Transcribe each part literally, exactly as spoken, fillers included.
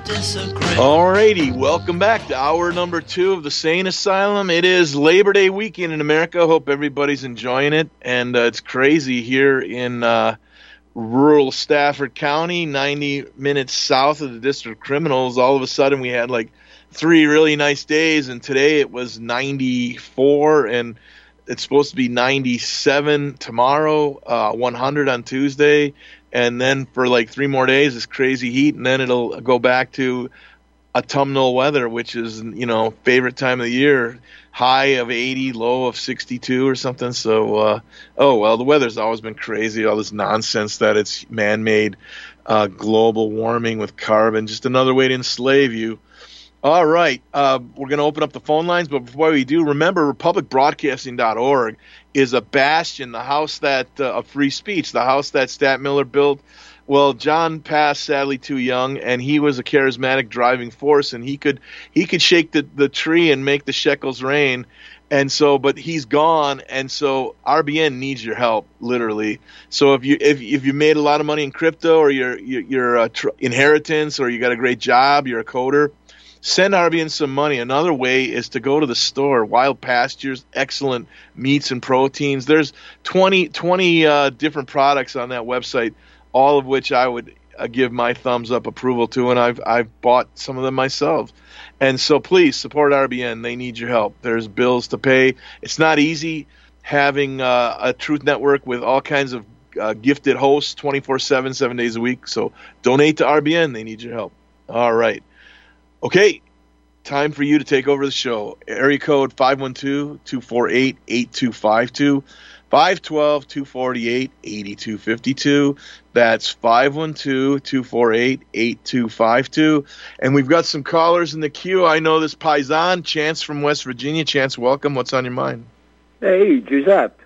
Alrighty, welcome back to hour number two of the Sane Asylum. It is Labor Day weekend in America. Hope everybody's enjoying it. And uh, it's crazy here in uh, rural Stafford County, ninety minutes south of the District of Criminals. All of a sudden we had like three really nice days, and today it was ninety-four, and it's supposed to be ninety-seven tomorrow, uh, one hundred on Tuesday, and then for like three more days it's crazy heat, and then it'll go back to autumnal weather, which is, you know, favorite time of the year, high of eighty, low of sixty-two or something. So, uh, oh, well, the weather's always been crazy, all this nonsense that it's man-made uh, global warming with carbon, just another way to enslave you. All right, uh, we're going to open up the phone lines, but before we do, remember republic broadcasting dot org is a bastion, the house that uh, of free speech, the house that Stat Miller built. Well, John passed sadly too young, and he was a charismatic driving force, and he could he could shake the, the tree and make the shekels rain. And so, but he's gone, and so R B N needs your help, literally. So if you if if you made a lot of money in crypto, or your your, your uh, tr- inheritance, or you got a great job, you're a coder, send R B N some money. Another way is to go to the store. Wild Pastures, excellent meats and proteins. There's twenty, twenty uh, different products on that website, all of which I would uh, give my thumbs up approval to, and I've I've bought some of them myself. And so please support R B N. They need your help. There's bills to pay. It's not easy having uh, a truth network with all kinds of uh, gifted hosts twenty-four seven, seven days a week. So donate to R B N. They need your help. All right. Okay, time for you to take over the show. Area code five one two, two four eight, eight two five two, five one two, two four eight, eight two five two. That's five one two, two four eight, eight two five two. And we've got some callers in the queue. I know this Paisan, Chance from West Virginia. Chance, welcome. What's on your mind? Hey, Giuseppe.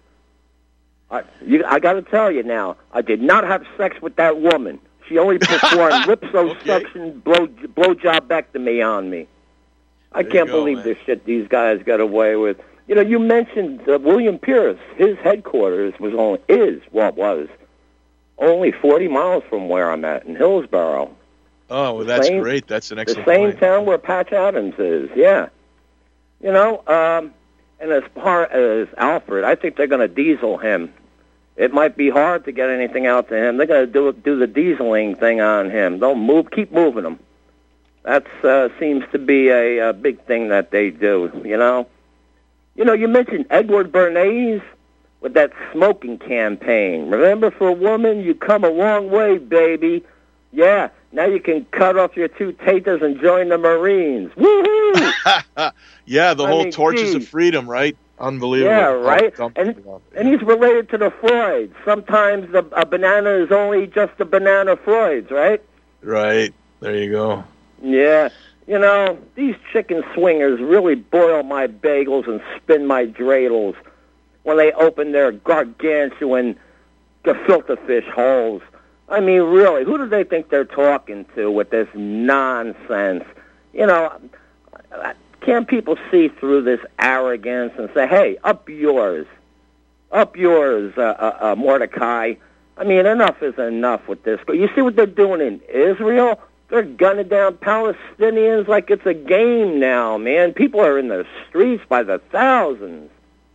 I, you, I got to tell you now, I did not have sex with that woman. She only performed liposuction okay. blow blowjobectomy on me. I there can't go, believe man. This shit these guys got away with. You know, you mentioned uh, William Pierce. His headquarters was only is what was only forty miles from where I'm at in Hillsborough. Oh, well, that's same, great. That's an excellent The same point. town where Patch Adams is. Yeah. You know, um, and as far as Alfred, I think they're going to diesel him. It might be hard to get anything out to him. They're going to do do the dieseling thing on him. They'll move, keep moving him. That uh, seems to be a, a big thing that they do. You know, you know. You mentioned Edward Bernays with that smoking campaign. Remember, for a woman, you come a long way, baby. Yeah. Now you can cut off your two taters and join the Marines. Woohoo! Yeah, the I whole mean, torches geez. of freedom, right? Unbelievable. Yeah, right. Oh, and and he's related to the Freuds. Sometimes the, a banana is only just a banana Freuds, right? Right. There you go. Yeah. You know, these chicken swingers really boil my bagels and spin my dreidels when they open their gargantuan gefilte fish holes. I mean, really, who do they think they're talking to with this nonsense? You know, can't people see through this arrogance and say, hey, up yours, up yours, uh, uh, uh, Mordecai? I mean, enough is enough with this. You see what they're doing in Israel? They're gunning down Palestinians like it's a game now, man. People are in the streets by the thousands.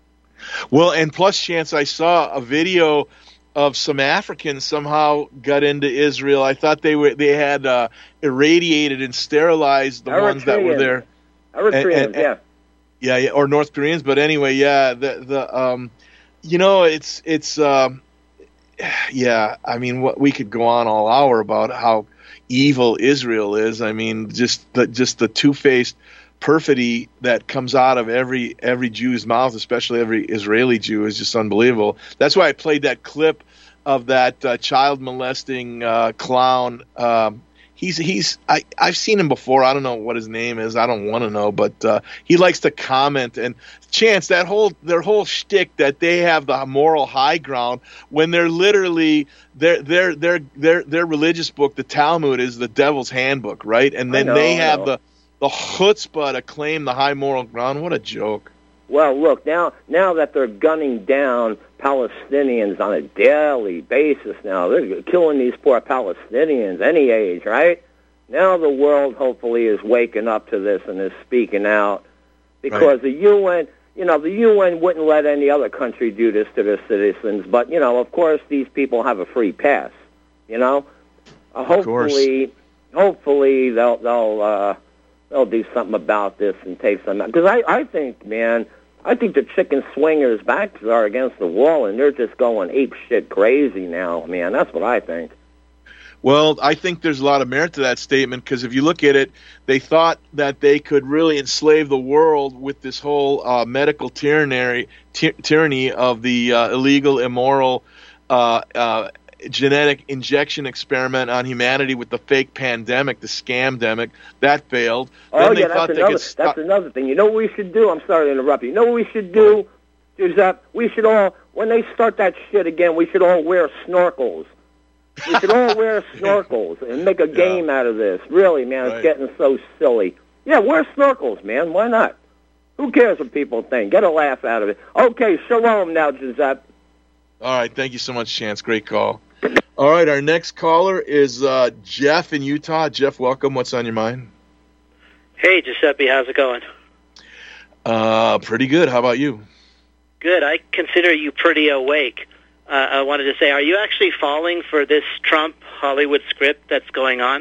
Well, and plus, Chance, I saw a video of some Africans somehow got into Israel. I thought they were they had uh, irradiated and sterilized the Eritreans. ones that were there. Eritreans, and, and, yeah. yeah, yeah, or North Koreans. But anyway, yeah, the the um, you know, it's it's um, yeah. I mean, what we could go on all hour about how evil Israel is. I mean, just the just the two-faced perfidy that comes out of every every Jew's mouth, especially every Israeli Jew, is just unbelievable. That's why I played that clip of that uh, child molesting uh, clown. Um, he's he's I I've seen him before. I don't know what his name is. I don't want to know, but uh, he likes to comment. And Chance, that whole their whole shtick that they have the moral high ground when they're literally their their their their their religious book, the Talmud, is the devil's handbook, right? And then know, they have I know. the The chutzpah to claim the high moral ground. What a joke. Well, look, now now that they're gunning down Palestinians on a daily basis now, they're killing these poor Palestinians any age, right? Now the world hopefully is waking up to this and is speaking out, because Right. the U N, you know, the U N wouldn't let any other country do this to their citizens, but, you know, of course these people have a free pass, you know? Uh, hopefully, hopefully they'll, they'll, uh, they'll do something about this and take some, because I, I think, man, I think the chicken swingers' backs are against the wall, and they're just going ape shit crazy now, man. That's what I think. Well, I think there's a lot of merit to that statement, because if you look at it, they thought that they could really enslave the world with this whole uh, medical tyranny, ty- tyranny of the uh, illegal, immoral, uh, uh, genetic injection experiment on humanity with the fake pandemic, the scamdemic. That failed. Oh, Then they yeah, thought that's they another, could stu- that's another thing. You know what we should do? I'm sorry to interrupt you. You know what we should do, Giuseppe? We should all, when they start that shit again, we should all wear snorkels. We should all wear snorkels and make a Yeah. game out of this. Really, man, Right. it's getting so silly. Yeah, wear snorkels, man. Why not? Who cares what people think? Get a laugh out of it. Okay, shalom now, Giuseppe. All right, thank you so much, Chance. Great call. All right, our next caller is uh, Jeff in Utah. Jeff, welcome. What's on your mind? Hey, Giuseppe, how's it going? Uh, pretty good. How about you? Good. I consider you pretty awake. Uh, I wanted to say, are you actually falling for this Trump Hollywood script that's going on?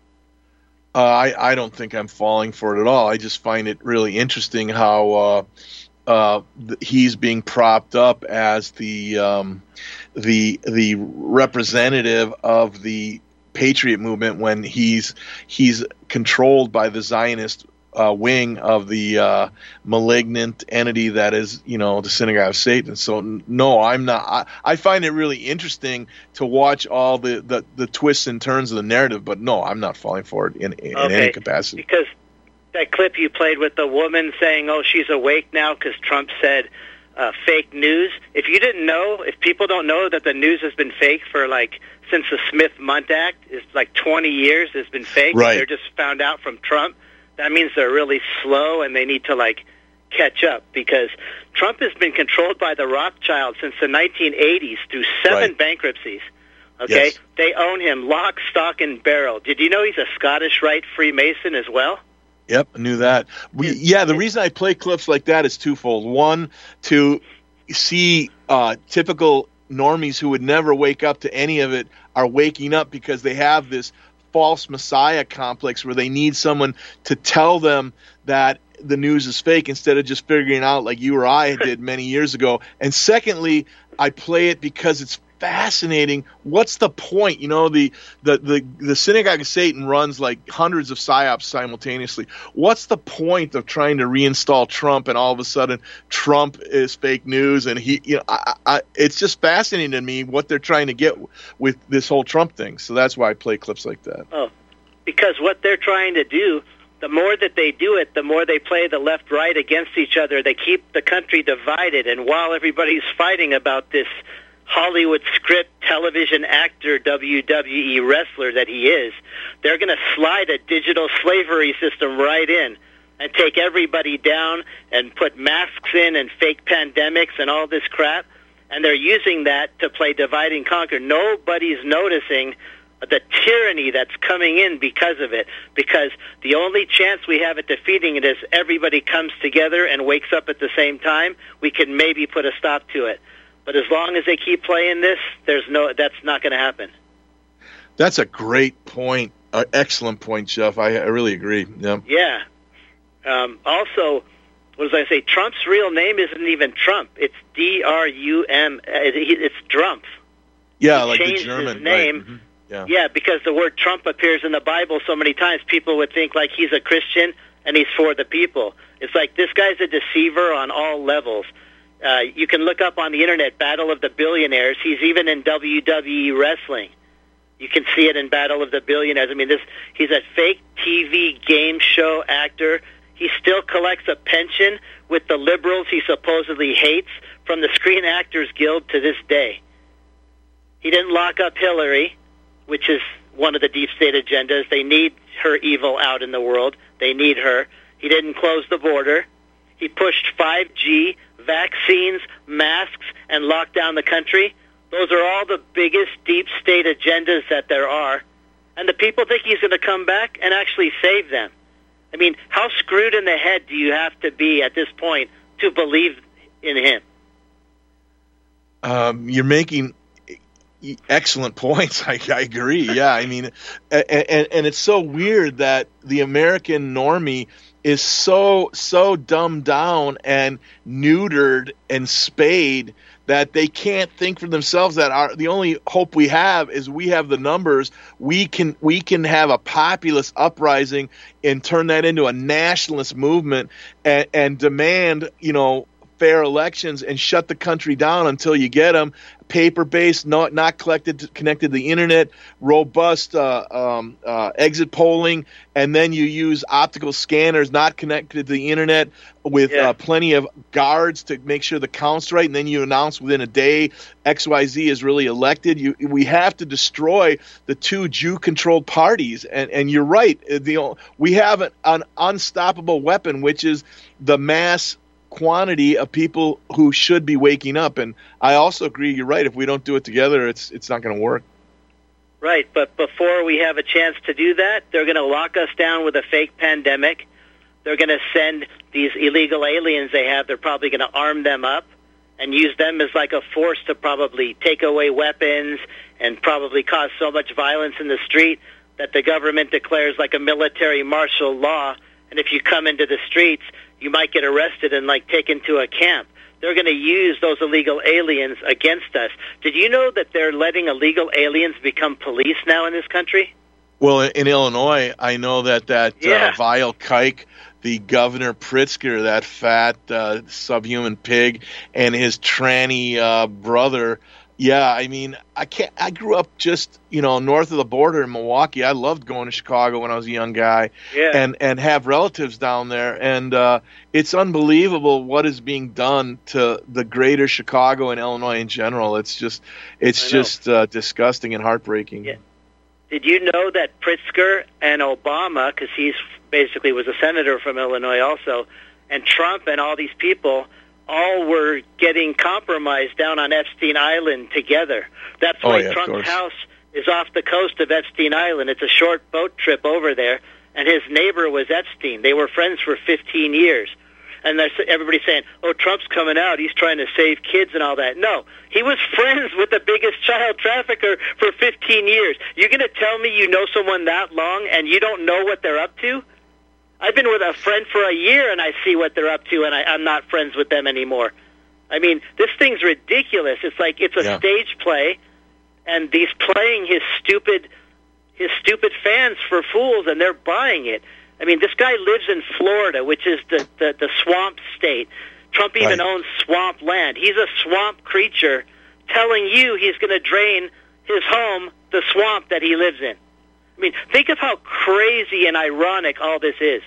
Uh, I, I don't think I'm falling for it at all. I just find it really interesting how uh, uh, th- he's being propped up as the um, the the representative of the Patriot movement when he's he's controlled by the Zionist uh, wing of the uh, malignant entity that is, you know, the synagogue of Satan. So n- no, I'm not. I, I find it really interesting to watch all the, the, the twists and turns of the narrative, but no, I'm not falling for it in, in Okay, any capacity. because that clip you played with the woman saying, oh, she's awake now because Trump said uh, fake news. If you didn't know, if people don't know that the news has been fake for like since the Smith-Mundt Act is like twenty years, it's been fake. Right. They're just found out from Trump. That means they're really slow and they need to like catch up, because Trump has been controlled by the Rothschilds since the nineteen eighties through seven Right. bankruptcies. Okay, Yes. They own him lock, stock, and barrel. Did you know he's a Scottish Rite Freemason as well? Yep, I knew that. We, yeah, the reason I play clips like that is twofold. One, to see uh, typical normies who would never wake up to any of it are waking up because they have this false messiah complex where they need someone to tell them that the news is fake instead of just figuring it out like you or I did many years ago. And secondly, I play it because it's fascinating. What's the point? You know, the, the, the, the synagogue of Satan runs like hundreds of psyops simultaneously. What's the point of trying to reinstall Trump and all of a sudden Trump is fake news? And he, you know, I, I, it's just fascinating to me what they're trying to get with this whole Trump thing. So that's why I play clips like that. Oh, because what they're trying to do, the more that they do it, the more they play the left-right against each other. They keep the country divided. And while everybody's fighting about this Hollywood script television actor, W W E wrestler that he is, they're going to slide a digital slavery system right in and take everybody down and put masks in and fake pandemics and all this crap. And they're using that to play divide and conquer. Nobody's noticing the tyranny that's coming in because of it, because the only chance we have at defeating it is everybody comes together and wakes up at the same time. We can maybe put a stop to it. But as long as they keep playing this, there's no. That's not going to happen. That's a great point. Uh, excellent point, Jeff. I, I really agree. Yeah. Yeah. Um, also, what does I say? Trump's real name isn't even Trump. It's D R U M. It's Drumpf. Yeah, He like the changed German. his name. Right. Mm-hmm. Yeah. Yeah, because the word Trump appears in the Bible so many times, people would think like he's a Christian and he's for the people. It's like this guy's a deceiver on all levels. Uh, you can look up on the internet, Battle of the Billionaires. He's even in W W E wrestling. You can see it in Battle of the Billionaires. I mean, this he's a fake T V game show actor. He still collects a pension with the liberals he supposedly hates from the Screen Actors Guild to this day. He didn't lock up Hillary, which is one of the deep state agendas. They need her evil out in the world. They need her. He didn't close the border. He pushed five G, vaccines, masks, and locked down the country. Those are all the biggest deep state agendas that there are. and the people think he's going to come back and actually save them. I mean, how screwed in the head do you have to be at this point to believe in him? Um, you're making excellent points. I, I agree. Yeah, I mean, and, and, and it's so weird that the American normie is so so dumbed down and neutered and spayed that they can't think for themselves. That our the only hope we have is we have the numbers. We can we can have a populist uprising and turn that into a nationalist movement and, and demand, you know, fair elections and shut the country down until you get them. Paper-based, not not collected, connected to the internet, robust uh, um, uh, exit polling, and then you use optical scanners not connected to the internet with yeah. uh, plenty of guards to make sure the count's right, and then you announce within a day X Y Z is really elected. You, we have to destroy the two Jew-controlled parties, and, and you're right. The, we have an, an unstoppable weapon, which is the mass quantity of people who should be waking up. And I also agree, you're right, if we don't do it together, it's it's not going to work. Right, but before we have a chance to do that, they're going to lock us down with a fake pandemic. They're going to send these illegal aliens they have, they're probably going to arm them up and use them as like a force to probably take away weapons and probably cause so much violence in the street that the government declares like a military martial law, and if you come into the streets, you might get arrested and, like, taken to a camp. They're going to use those illegal aliens against us. Did you know that they're letting illegal aliens become police now in this country? Well, in Illinois, I know that that yeah. uh, vile kike, the Governor Pritzker, that fat uh, subhuman pig, and his tranny uh, brother. Yeah, I mean, I can't. I grew up just, you know, north of the border in Milwaukee. I loved going to Chicago when I was a young guy, yeah. and and have relatives down there. And uh, it's unbelievable what is being done to the greater Chicago and Illinois in general. It's just, it's just uh, disgusting and heartbreaking. Yeah. Did you know that Pritzker and Obama, because he's basically was a senator from Illinois also, and Trump and all these people all were getting compromised down on Epstein Island together. That's oh, why yeah, Trump's house is off the coast of Epstein Island. It's a short boat trip over there, and his neighbor was Epstein. They were friends for fifteen years. And everybody's saying, oh, Trump's coming out, he's trying to save kids and all that. No, he was friends with the biggest child trafficker for fifteen years. You're going to tell me you know someone that long and you don't know what they're up to? I've been with a friend for a year, and I see what they're up to, and I, I'm not friends with them anymore. I mean, this thing's ridiculous. It's like it's a yeah. stage play, and he's playing his stupid, his stupid fans for fools, and they're buying it. I mean, this guy lives in Florida, which is the, the, the swamp state. Trump even right. owns swamp land. He's a swamp creature telling you he's going to drain his home, the swamp that he lives in. I mean, think of how crazy and ironic all this is.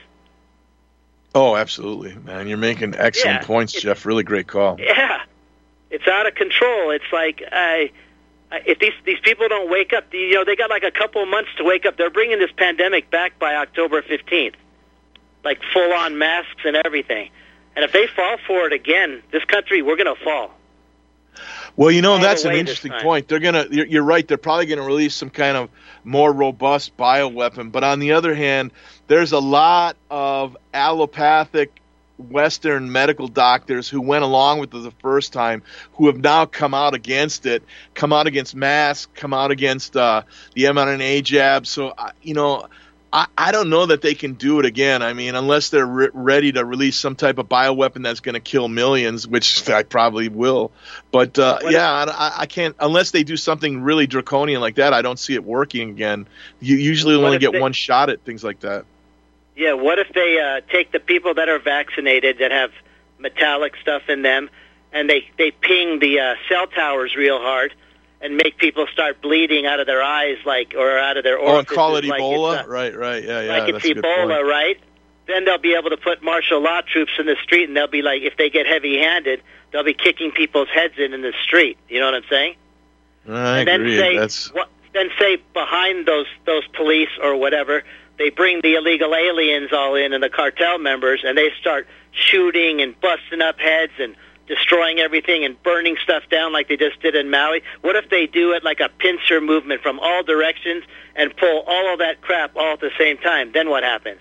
Oh, absolutely, man. You're making excellent yeah, points, Jeff. Really great call. Yeah. It's out of control. It's like, I, I, if these these people don't wake up, you know, they got like a couple of months to wake up. They're bringing this pandemic back by October fifteenth, like full-on masks and everything. And if they fall for it again, this country, we're going to fall. Well, you know, All that's the an way interesting this time. point. They're gonna. You're, you're right. They're probably going to release some kind of more robust bioweapon. But on the other hand, there's a lot of allopathic Western medical doctors who went along with it the first time, who have now come out against it, come out against masks, come out against uh, the mRNA jab. So, uh, you know, I, I don't know that they can do it again. I mean, unless they're re- ready to release some type of bioweapon that's going to kill millions, which I probably will. But, uh, yeah, I, I can't – unless they do something really draconian like that, I don't see it working again. You usually What only if get they- one shot at things like that. Yeah, what if they uh, take the people that are vaccinated that have metallic stuff in them and they, they ping the uh, cell towers real hard and make people start bleeding out of their eyes like or out of their Oh, and orifices? call it like Ebola? It's, uh, right, right, yeah, yeah. like that's it's a good point. Ebola, right? Then they'll be able to put martial law troops in the street, and they'll be like, if they get heavy-handed, they'll be kicking people's heads in in the street. You know what I'm saying? I and agree. then say, That's what, then say behind those those police or whatever, they bring the illegal aliens all in and the cartel members, and they start shooting and busting up heads and destroying everything and burning stuff down like they just did in Maui? What if they do it like a pincer movement from all directions and pull all of that crap all at the same time? Then what happens?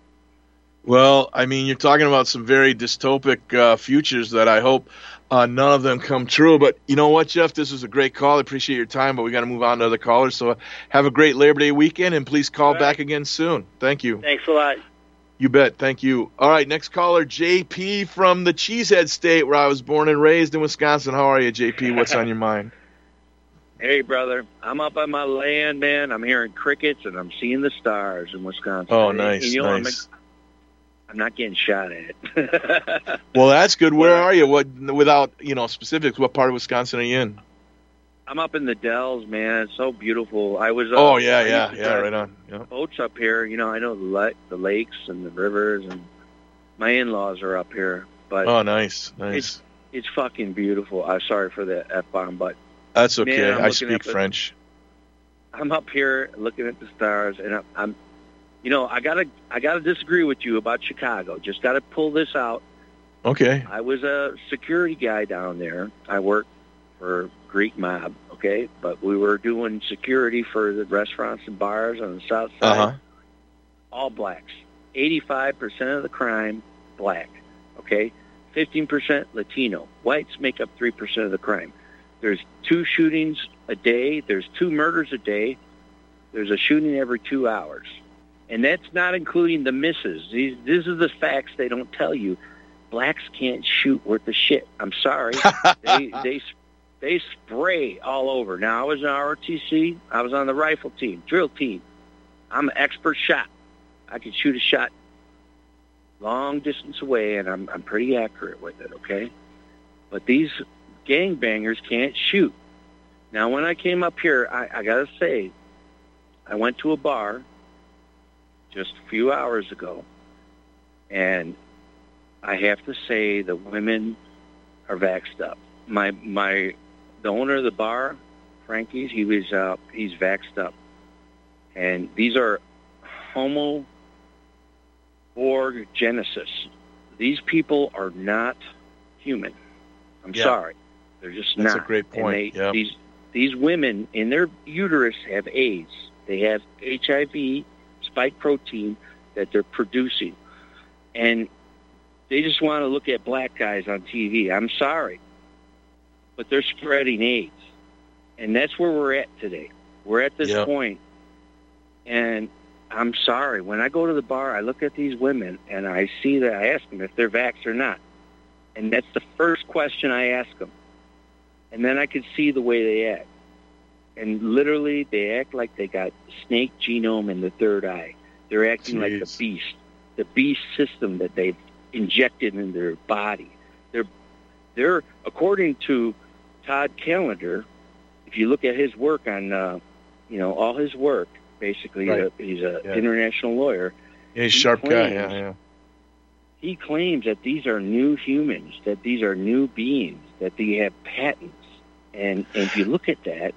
Well, I mean, you're talking about some very dystopic uh, futures that I hope uh, none of them come true. But you know what, Jeff? This was a great call. I appreciate your time, but we got to move on to other callers. So have a great Labor Day weekend, and please call right. back again soon. Thank you. Thanks a lot. You bet. Thank you. All right, next caller, J P from the Cheesehead State, where I was born and raised in Wisconsin. How are you, J P? What's on your mind? Hey, brother. I'm up on my land, man. I'm hearing crickets, and I'm seeing the stars in Wisconsin. Oh, nice, and, you know, nice. I'm, I'm not getting shot at. Well, that's good. Where are you? What, without you know specifics, what part of Wisconsin are you in? I'm up in the Dells, man. It's so beautiful. I was. Uh, oh yeah, I yeah, used yeah. to Right on. Yeah. Boats up here. You know, I know the le- the lakes and the rivers, and my in-laws are up here. But oh, nice, nice. It's it's fucking beautiful. I'm sorry for the f-bomb, but that's okay. man, I speak French. The, I'm up here looking at the stars, and I'm, I'm, you know, I gotta I gotta disagree with you about Chicago. Just gotta pull this out. Okay. I was a security guy down there. I worked for Greek Mob, okay? But we were doing security for the restaurants and bars on the south side. Uh-huh. All blacks. eighty-five percent of the crime, black, okay? fifteen percent Latino. Whites make up three percent of the crime. There's two shootings a day. There's two murders a day. There's a shooting every two hours. And that's not including the misses. These, these are the facts they don't tell you. Blacks can't shoot worth a shit. I'm sorry. they, they They spray all over. Now, I was in R O T C. I was on the rifle team, drill team. I'm an expert shot. I can shoot a shot long distance away, and I'm I'm pretty accurate with it, okay? But these gangbangers can't shoot. Now, when I came up here, I, I got to say, I went to a bar just a few hours ago, and I have to say the women are vaxxed up. My my... The owner of the bar, Frankie's, he was uh, he's vaxxed up, and these are homo orgenesis. These people are not human. I'm yeah. sorry, they're just That's not. That's a great point. They, yep. These these women in their uterus have AIDS. They have H I V spike protein that they're producing, and they just want to look at black guys on T V. I'm sorry. But they're spreading AIDS. And that's where we're at today. We're at this yep. point. And I'm sorry. When I go to the bar, I look at these women, and I see that I ask them if they're vaxxed or not. And that's the first question I ask them. And then I can see the way they act. And literally, they act like they got snake genome in the third eye. They're acting Jeez. like the beast. The beast system that they've injected in their body. They're, they're according to Todd Callender, if you look at his work on, uh, you know, all his work, basically, right. uh, he's an yeah. international lawyer. Yeah, he's a he sharp claims, guy, yeah, yeah. He claims that these are new humans, that these are new beings, that they have patents. And, and if you look at that,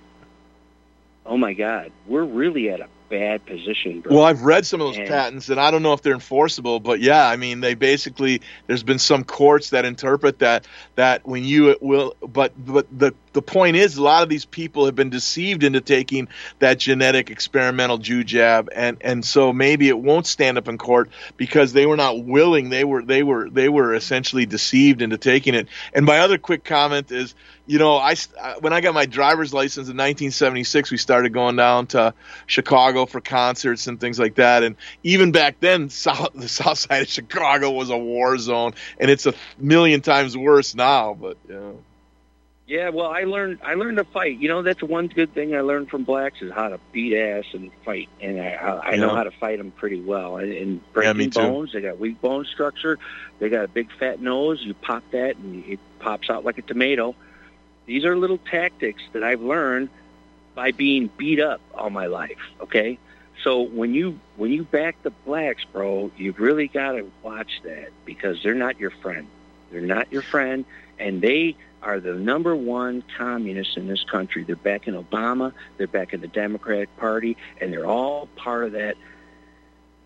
oh, my God, we're really at a bad position, bro. Well, I've read some of those and, patents, and I don't know if they're enforceable, but yeah, I mean, they basically, there's been some courts that interpret that, that when you will, but, but the, the point is, a lot of these people have been deceived into taking that genetic experimental Jew jab, and, and so maybe it won't stand up in court because they were not willing. They were, they were, they were essentially deceived into taking it. And my other quick comment is, you know, I, when I got my driver's license in nineteen seventy-six, we started going down to Chicago for concerts and things like that. And even back then, south, the south side of Chicago was a war zone, and it's a million times worse now. But yeah. Yeah, well, I learned I learned to fight. You know, that's one good thing I learned from blacks is how to beat ass and fight. And I, I know yeah. how to fight them pretty well. And, and breaking yeah, bones, they got weak bone structure. They got a big fat nose. You pop that, and it pops out like a tomato. These are little tactics that I've learned by being beat up all my life, okay? So when you when you back the blacks, bro, you've really got to watch that because they're not your friend. They're not your friend, and they are the number one communists in this country. They're backing Obama, they're backing the Democratic Party, and they're all part of that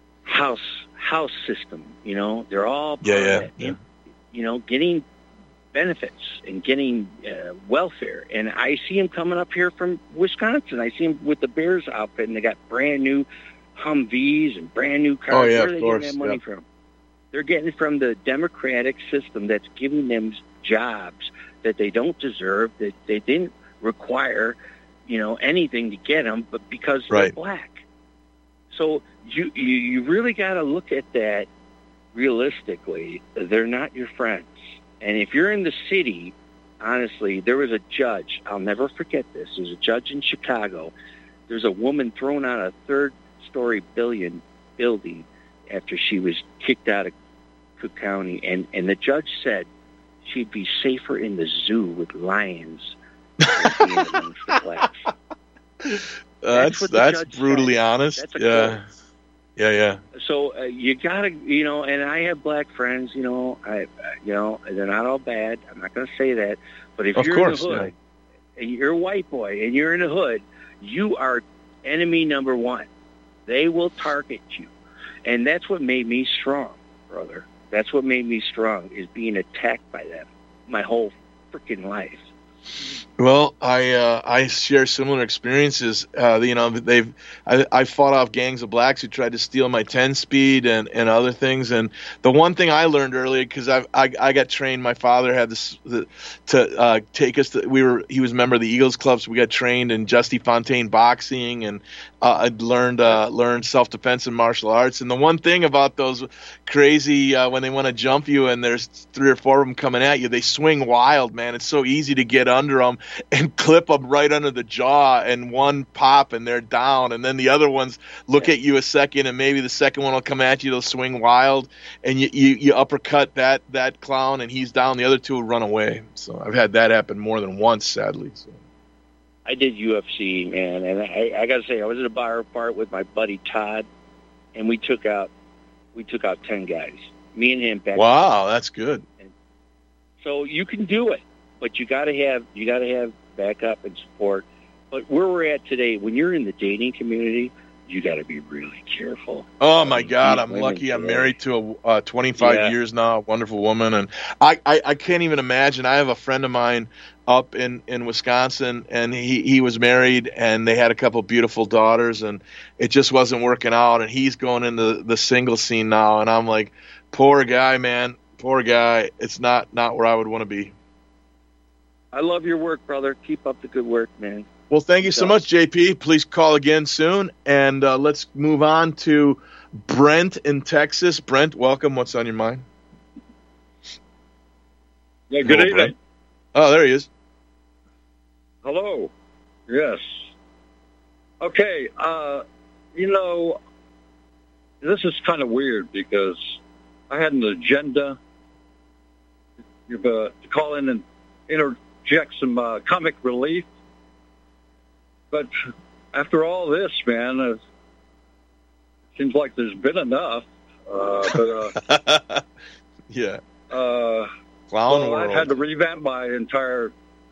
house house system, you know? They're all part yeah, yeah, of that. yeah. You know, getting benefits and getting uh, welfare. And I see them coming up here from Wisconsin. I see them with the Bears outfit, and they got brand new Humvees and brand new cars. Oh, yeah, Where are of they course. getting that money Yep. from? They're getting it from the Democratic system that's giving them jobs that they don't deserve, that they didn't require, you know, anything to get them, but because they're Right. black. So you you, you really got to look at that realistically. They're not your friends. And if you're in the city, honestly, there was a judge. I'll never forget this. There's a judge in Chicago. There's a woman thrown out a third-story billion building after she was kicked out of Cook County, and, and the judge said she'd be safer in the zoo with lions than being amongst the blacks. Uh, That's that's what the that's judge brutally said. honest. That's a Yeah. quote. Yeah, yeah. So uh, you gotta, you know, and I have black friends, you know, I, uh, you know, they're not all bad. I'm not going to say that, but if Of you're course, in the hood, and you're a white boy, and you're in the hood, you are enemy number one. They will target you, and that's what made me strong, brother. That's what made me strong, is being attacked by them my whole freaking life. Well, I uh, I share similar experiences. Uh, you know, they've I, I fought off gangs of blacks who tried to steal my ten speed and, and other things. And the one thing I learned early, because I, I I got trained. My father had this the, to uh, take us. To, we were he was a member of the Eagles Club, so we got trained in Justy Fontaine boxing, and uh, I'd learned uh, learned self defense and martial arts. And the one thing about those crazy uh, when they want to jump you and there's three or four of them coming at you, they swing wild, man. It's so easy to get under them and clip them right under the jaw, and one pop and they're down, and then the other ones look at you a second, and maybe the second one will come at you, they'll swing wild, and you, you, you uppercut that, that clown and he's down, the other two will run away. So I've had that happen more than once, sadly. So. I did U F C, man, and I, I got to say, I was at a bar part with my buddy Todd, and we took out we took out ten guys. Me and him back. Wow, that's good. So you can do it, but you got to have you got to have backup and support. But where we're at today, when you're in the dating community, you got to be really careful. Oh my Um, God, these I'm women lucky. I'm today. married to a uh, twenty-five Yeah. years now, a wonderful woman, and I, I, I can't even imagine. I have a friend of mine up in, in Wisconsin, and he, he was married, and they had a couple beautiful daughters, and it just wasn't working out, and he's going into the single scene now, and I'm like, poor guy, man, poor guy. It's not, not where I would want to be. I love your work, brother. Keep up the good work, man. Well, thank you so So- much, J P. Please call again soon, and uh, let's move on to Brent in Texas. Brent, welcome. What's on your mind? Yeah, good Hello, evening. Brent. Oh, there he is. Hello. Yes. Okay. Uh, you know, this is kind of weird because I had an agenda uh, to call in and interject some uh, comic relief. But after all this, man, uh, it seems like there's been enough. Uh, but, uh, Yeah. uh, Clown well, world. I've had to revamp my entire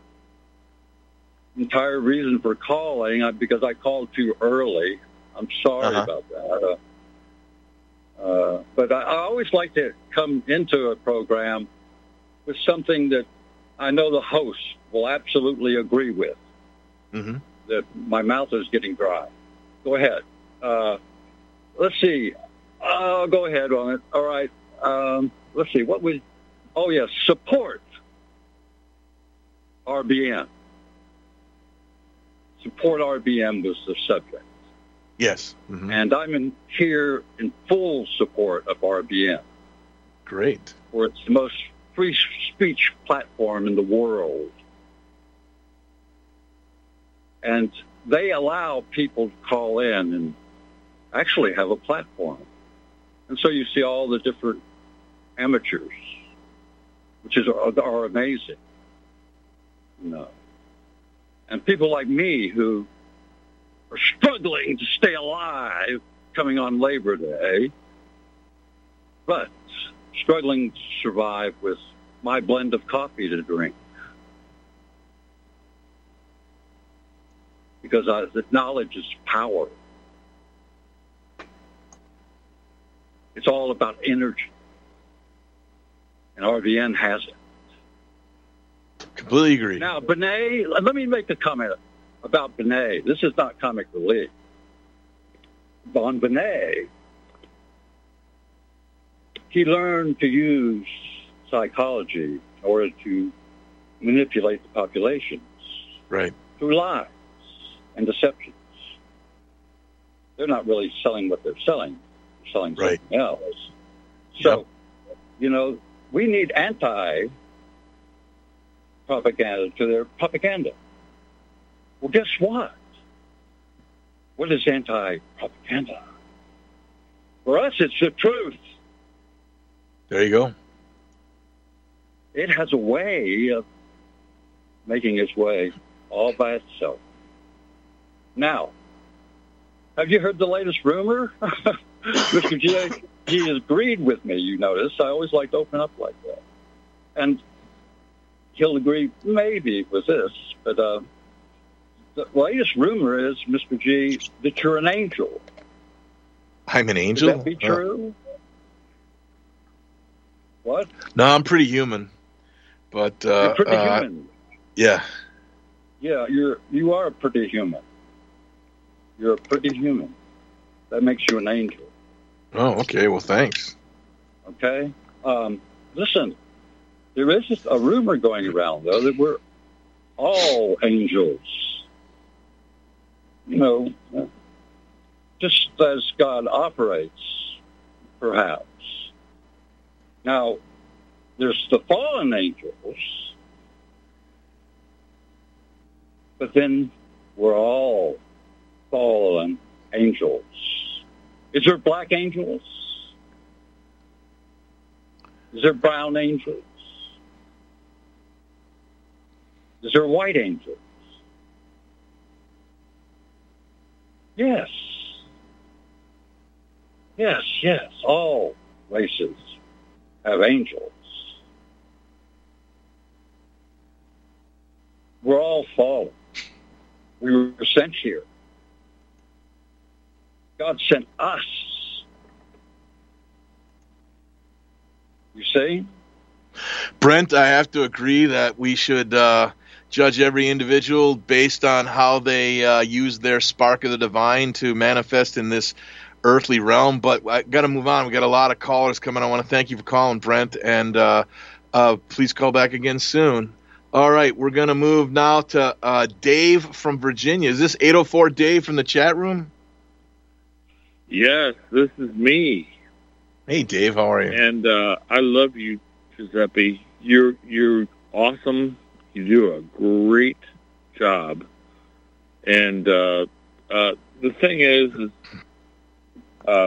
entire reason for calling uh, because I called too early. I'm sorry Uh-huh. about that. Uh, uh, but I, I always like to come into a program with something that I know the host will absolutely agree with. Mm-hmm. That my mouth is getting dry. Go ahead. Uh, let's see. I'll go ahead on it. All right. Um, let's see. What was? Oh yes, support R B M. Support R B M was the subject, Yes. Mm-hmm. and I'm in here in full support of R B M, Great. for it's the most free speech platform in the world. And they allow people to call in and actually have a platform. And so you see all the different amateurs, which is are, are amazing. You know. And people like me who are struggling to stay alive coming on Labor Day, but struggling to survive with my blend of coffee to drink. Because I, the knowledge is power. It's all about energy. And R B N has it. Completely agree. Now, Benet, let me make a comment about Benet. This is not comic relief. Bon Benet, he learned to use psychology in order to manipulate the populations. Right. Through lies and deceptions. They're not really selling what they're selling. They're selling right. something else. So, yep. you know, we need anti-propaganda to their propaganda. Well, guess what? What is anti-propaganda? For us, it's the truth. There you go. It has a way of making its way all by itself. Now, have you heard the latest rumor? Mister J, he has agreed with me, you notice. I always like to open up like that. And he'll agree maybe with this, but uh, the latest rumor is, Mister G, that you're an angel. I'm an angel? Would that be true? Oh. What? No, I'm pretty human. But uh, you're pretty uh, human. Yeah. Yeah, you're you are pretty human. You're a pretty human. That makes you an angel. Oh, okay. Well, thanks. Okay. Um, listen, there is a rumor going around, though, that we're all angels. You know, just as God operates, perhaps. Now, there's the fallen angels, but then we're all fallen angels. Is there black angels? Is there brown angels? Is there white angels? Yes. Yes, yes. All races have angels. We're all fallen. We were sent here. God sent us. You see? Brent, I have to agree that we should uh, judge every individual based on how they uh, use their spark of the divine to manifest in this earthly realm. But I got to move on. We got a lot of callers coming. I want to thank you for calling, Brent, and uh, uh, please call back again soon. All right, we're going to move now to uh, Dave from Virginia. Is this eight oh four Dave from the chat room? Yes, this is me. Hey, Dave, how are you? And uh, I love you, Giuseppe. You're you're awesome. You do a great job. And uh, uh, the thing is, is uh,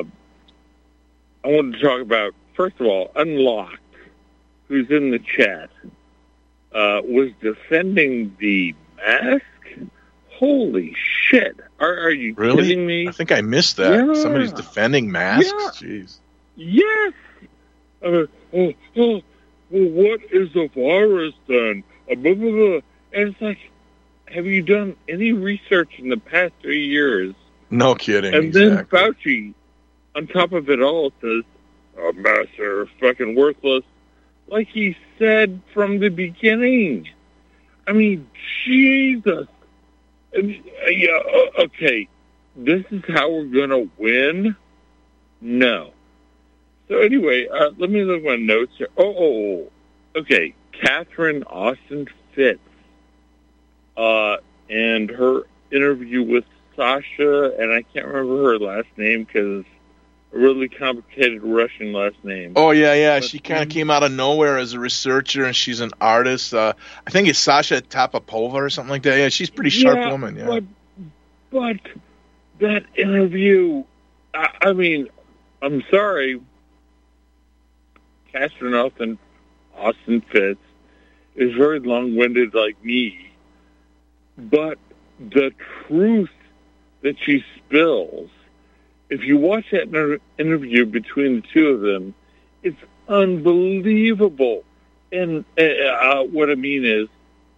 I wanted to talk about, first of all, Unlocked, who's in the chat, uh, was defending the mask. Holy shit. Are, are you really? kidding me? I think I missed that. Yeah. Somebody's defending masks? Yeah. Jeez. Yes. Uh, oh, oh, well, what is a virus then? Uh, blah, blah, blah. And it's like, have you done any research in the past three years? No kidding. And exactly. then Fauci, on top of it all, says, oh, masks are fucking worthless. Like he said from the beginning. I mean, Jesus. And, uh, yeah, uh, okay, this is how we're going to win? No. So anyway, uh, let me look at my notes here. Oh, oh, oh. Okay, Catherine Austin Fitz uh, and her interview with Sasha, and I can't remember her last name because a really complicated Russian last name. Oh, yeah, yeah. But, she kind of came out of nowhere as a researcher, and she's an artist. Uh, I think it's Sasha Tapapova or something like that. Yeah, she's a pretty sharp yeah, woman. Yeah, but, but that interview, I, I mean, I'm sorry, Catherine Austin, Austin Fitz is very long-winded like me, but the truth that she spills, if you watch that inter- interview between the two of them, it's unbelievable. And uh, uh, what I mean is,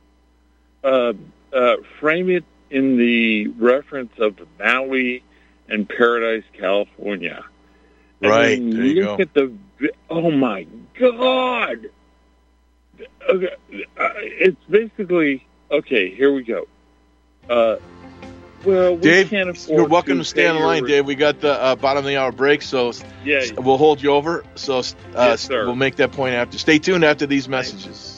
uh, uh, frame it in the reference of Maui and Paradise, California. And right. There you look go. at the, oh my God! Okay, uh, it's basically okay. Here we go. Uh, well, we Dave, can't afford you're welcome to, to stay on the line, your... Dave. We got the uh, bottom of the hour break, so yeah, we'll hold you over. So uh, yes, sir. We'll make that point after. Stay tuned after these messages.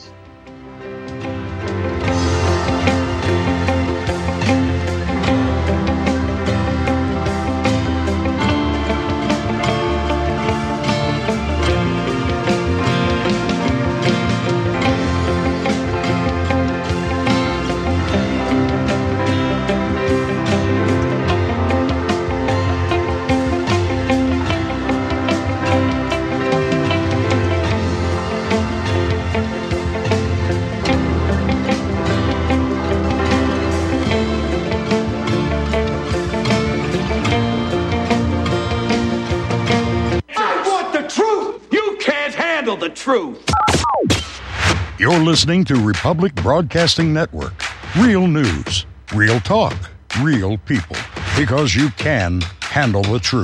The truth. You're listening to Republic Broadcasting Network. Real news, real talk, real people. Because you can handle the truth.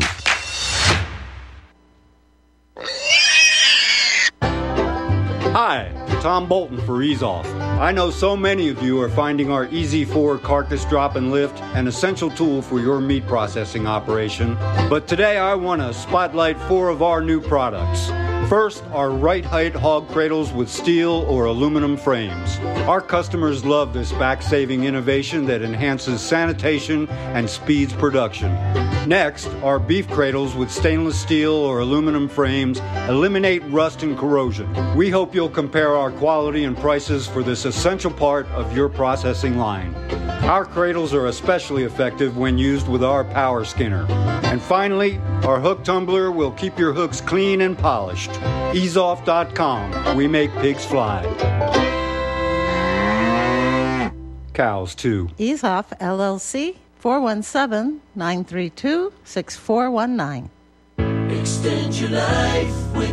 Hi, Tom Bolton for Ease Off. I know so many of you are finding our Easy four carcass drop and lift an essential tool for your meat processing operation. But today I want to spotlight four of our new products. First, our right height hog cradles with steel or aluminum frames. Our customers love this back-saving innovation that enhances sanitation and speeds production. Next, our beef cradles with stainless steel or aluminum frames eliminate rust and corrosion. We hope you'll compare our quality and prices for this essential part of your processing line. Our cradles are especially effective when used with our power skinner. And finally, our hook tumbler will keep your hooks clean and polished. ease off dot com. We make pigs fly. Cows, too. Ease Off, L L C, four one seven, nine three two, six four one nine. Extend your life with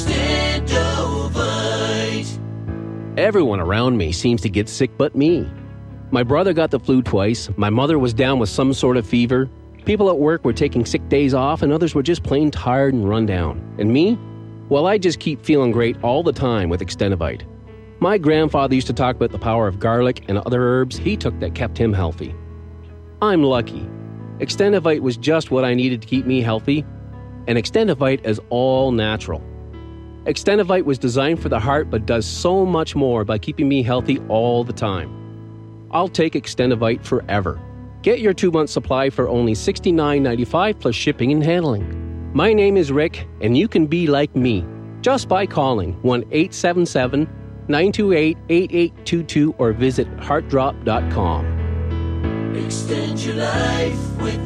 Extendovite. Everyone around me seems to get sick but me. My brother got the flu twice, my mother was down with some sort of fever, people at work were taking sick days off, and others were just plain tired and run down. And me? Well, I just keep feeling great all the time with Extendovite. My grandfather used to talk about the power of garlic and other herbs he took that kept him healthy. I'm lucky. Extendovite was just what I needed to keep me healthy, and Extendovite is all natural. Extendovite was designed for the heart but does so much more by keeping me healthy all the time. I'll take Extendovite forever. Get your two-month supply for only sixty-nine ninety-five plus shipping and handling. My name is Rick, and you can be like me just by calling one eight seven seven, nine two eight, eight eight two two or visit heart drop dot com. Extend your life with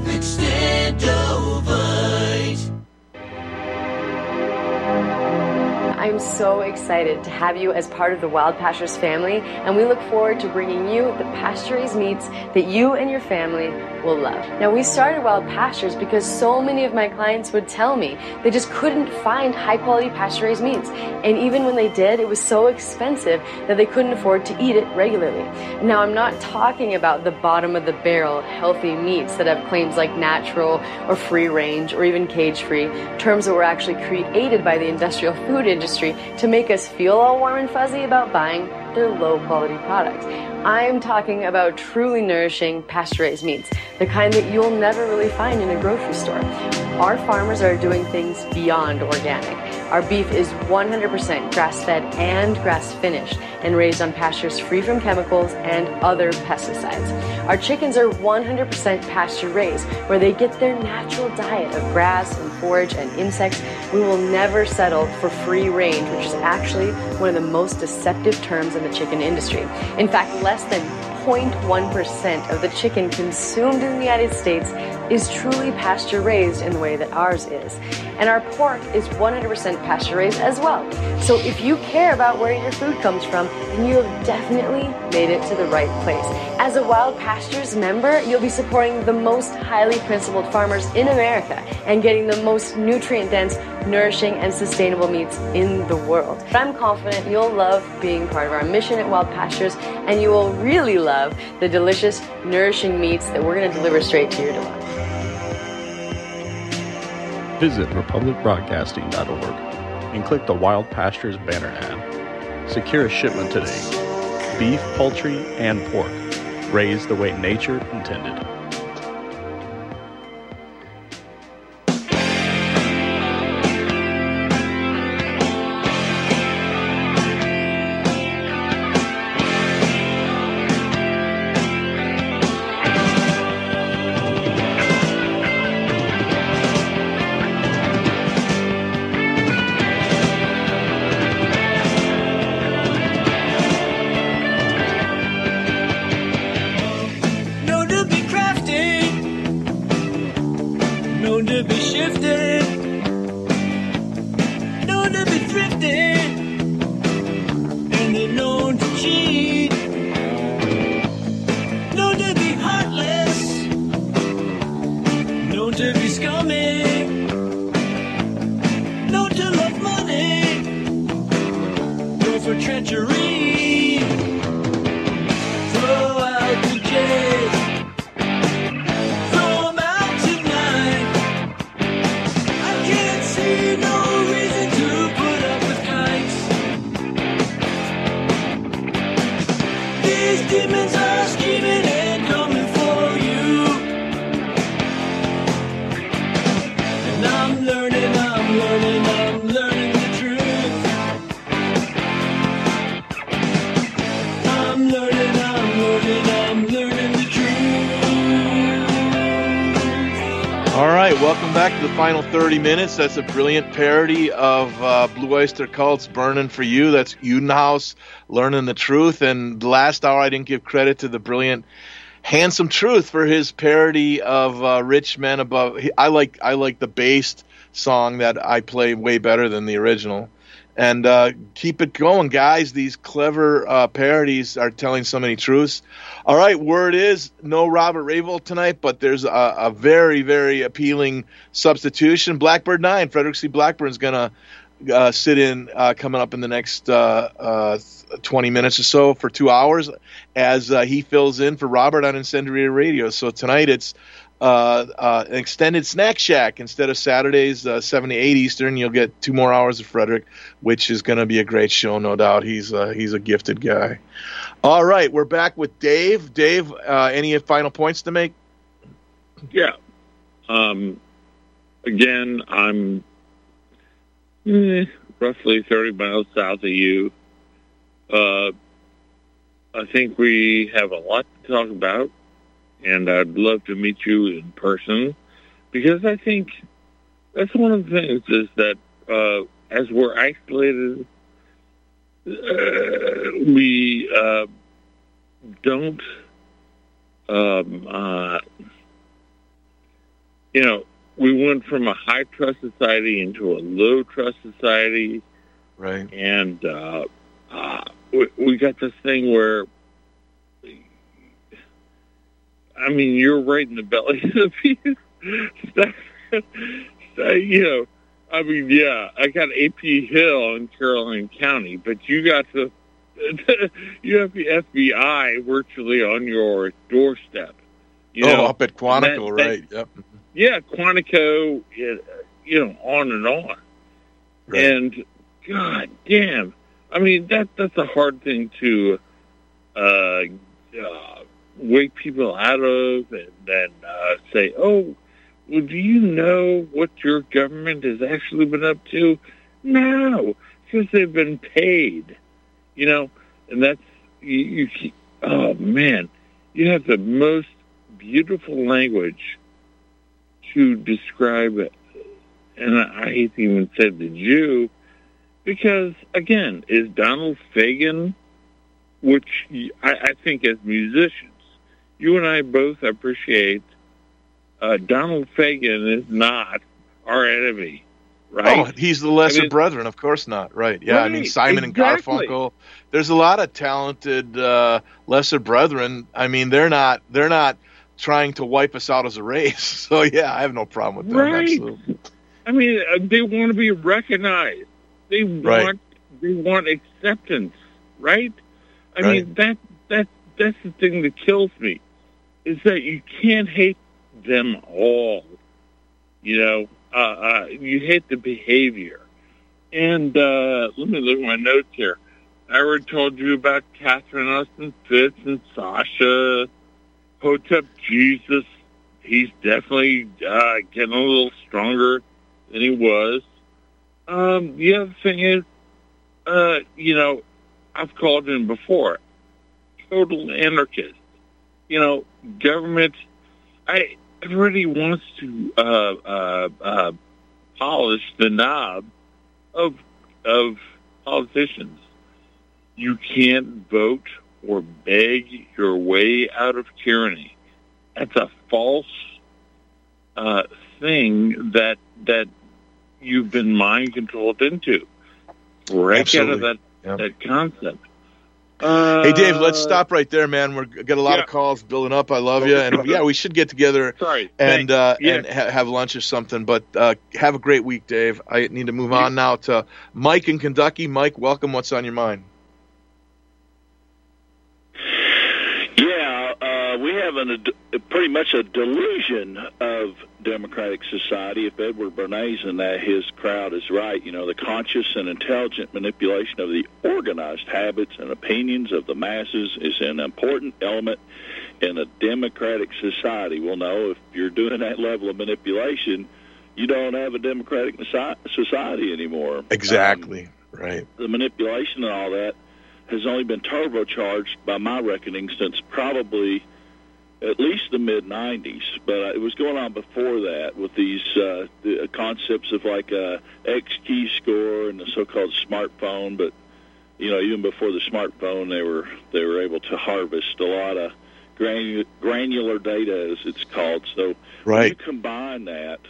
Extendovite. I'm so excited to have you as part of the Wild Pastures family, and we look forward to bringing you the pasture-raised meats that you and your family will love. Now, we started Wild Pastures because so many of my clients would tell me they just couldn't find high-quality pasture-raised meats, and even when they did, it was so expensive that they couldn't afford to eat it regularly. Now, I'm not talking about the bottom-of-the-barrel healthy meats that have claims like natural or free-range or even cage-free, terms that were actually created by the industrial food industry to make us feel all warm and fuzzy about buying their low-quality products. I'm talking about truly nourishing pasture-raised meats, the kind that you'll never really find in a grocery store. Our farmers are doing things beyond organic. Our beef is one hundred percent grass-fed and grass-finished and raised on pastures free from chemicals and other pesticides. Our chickens are one hundred percent pasture-raised, where they get their natural diet of grass and forage and insects. We will never settle for free range, which is actually one of the most deceptive terms in the chicken industry. In fact, less than zero point one percent of the chicken consumed in the United States is truly pasture-raised in the way that ours is. And our pork is one hundred percent pasture-raised as well. So if you care about where your food comes from, then you have definitely made it to the right place. As a Wild Pastures member, you'll be supporting the most highly principled farmers in America and getting the most nutrient-dense, nourishing, and sustainable meats in the world. I'm confident you'll love being part of our mission at Wild Pastures, and you will really love the delicious, nourishing meats that we're going to deliver straight to your door. Visit republic broadcasting dot org and click the Wild Pastures banner ad. Secure a shipment today. Beef, poultry, and pork. Raised the way nature intended. Final thirty minutes. That's a brilliant parody of uh, Blue Oyster Cult's Burning for You. That's Udenhouse, Learning the Truth. And the last hour I didn't give credit to the brilliant Handsome Truth for his parody of uh, Rich Men Above. I like I like the based song that I play way better than the original. And uh, keep it going, guys. These clever uh, parodies are telling so many truths. All right, word is no Robert Raybould tonight, but there's a, a very, very appealing substitution. Blackbird nine, Frederick C. Blackburn's going to uh, sit in uh, coming up in the next uh, uh, twenty minutes or so for two hours as uh, he fills in for Robert on Incendiary Radio. So tonight it's Uh, uh, an extended snack shack instead of Saturdays, uh, seven to eight Eastern. You'll get two more hours of Frederick, which is going to be a great show, no doubt. He's uh, he's a gifted guy. All right, we're back with Dave. Dave, uh, any final points to make? Yeah. Um, again, I'm eh, roughly thirty miles south of you. Uh, I think we have a lot to talk about. And I'd love to meet you in person, because I think that's one of the things is that uh, as we're isolated, uh, we uh, don't, um, uh, you know, we went from a high trust society into a low trust society. Right. And uh, uh, we, we got this thing where, I mean, you're right in the belly of the beast. You know, I mean, yeah, I got A P Hill in Caroline County, but you got the you have the F B I virtually on your doorstep. You oh, know, up at Quantico, that, that, right? Yep. Yeah, Quantico, you know, on and on. Right. And God damn, I mean, that that's a hard thing to uh, uh wake people out of, and then uh, say, oh, well, do you know what your government has actually been up to? No, because they've been paid, you know, and that's, you, you oh, man, you have the most beautiful language to describe it, and I hate to even say the Jew, because, again, is Donald Fagen, which I, I think as musicians, you and I both appreciate uh, Donald Fagen is not our enemy, right? Oh, he's the lesser I mean, brethren, of course not, right? Yeah, right, I mean, Simon exactly. and Garfunkel. There's a lot of talented uh, lesser brethren. I mean, they're not they're not trying to wipe us out as a race. So, yeah, I have no problem with that. Right. Absolutely. I mean, uh, they want to be recognized. They want right. they want acceptance, right? I right. mean, that that that's the thing that kills me. Is that you can't hate them all, you know. Uh, uh, you hate the behavior. And uh, let me look at my notes here. I already told you about Catherine Austin Fitz and Sasha. Hotep Jesus, he's definitely uh, getting a little stronger than he was. Um, the other thing is, uh, you know, I've called him before. Total anarchist. You know, government, I everybody wants to uh, uh, uh, polish the knob of of politicians. You can't vote or beg your way out of tyranny. That's a false uh, thing that that you've been mind controlled into. Break Absolutely. out of that Yep. that concept. Uh, Hey, Dave, let's stop right there, man. We're got a lot yeah. of calls building up. I love you, and yeah, we should get together Sorry. and Thanks. uh, Yeah. and ha- have lunch or something. But uh, have a great week, Dave. I need to move on now to Mike in Kentucky. Mike, welcome. What's on your mind? Yeah, uh, we have an, a, pretty much a delusion of democratic society. If Edward Bernays and that his crowd is right, you know, the conscious and intelligent manipulation of the organized habits and opinions of the masses is an important element in a democratic society. Well, no, if you're doing that level of manipulation, you don't have a democratic society anymore. Exactly. Um, right. The manipulation and all that has only been turbocharged by my reckoning since probably at least the mid nineties, but it was going on before that with these uh, the concepts of like a X key score and the so-called smartphone. But you know, even before the smartphone, they were they were able to harvest a lot of granu- granular data, as it's called. So when you combine that,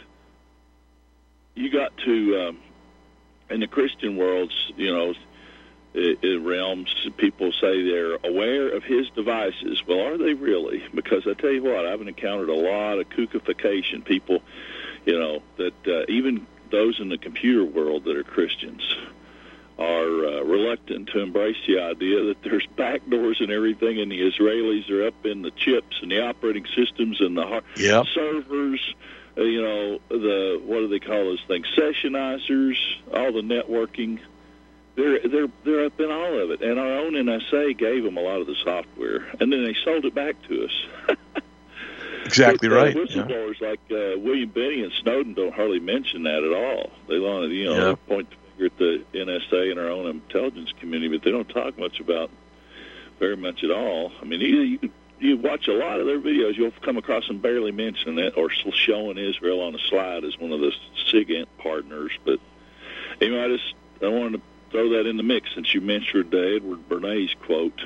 you got to um, in the Christian worlds, you know. In realms, people say they're aware of his devices. Well, are they really? Because I tell you what, I've encountered a lot of kookification. People, you know, that uh, even those in the computer world that are Christians are uh, reluctant to embrace the idea that there's backdoors and everything, and the Israelis are up in the chips and the operating systems and the har- Yep. servers. Uh, you know, the what do they call those things? Sessionizers, all the networking. They're they're they're up in all of it, and our own N S A gave them a lot of the software, and then they sold it back to us. Exactly but, uh, right. Whistleblowers like uh, William Binney and Snowden don't hardly mention that at all. They want to, you know, Yeah. they point the finger at the N S A and our own intelligence community, but they don't talk much about very much at all. I mean, you you, you watch a lot of their videos, you'll come across them barely mentioning it or showing Israel on a slide as one of the SIGINT partners. But anyway, I just I wanted to throw that in the mix since you mentioned the Edward Bernays quote.